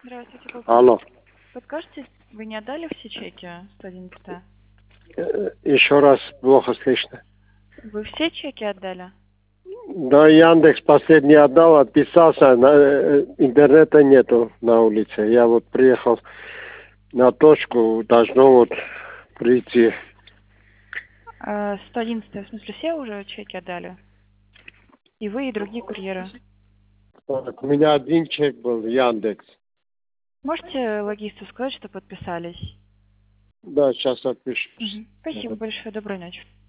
Здравствуйте, полковник. Алло. Подскажите, вы не отдали все чеки 111? Еще раз плохо слышно. Вы все чеки отдали? Да, Яндекс последний отдал, отписался, интернета нету на улице. Я вот приехал на точку, должно вот прийти. 111, в смысле, все уже чеки отдали? И вы, и другие курьеры. Так, у меня один чек был, Яндекс. Можете логисту сказать, что подписались? Да, сейчас отпишу. Спасибо большое, доброй ночи.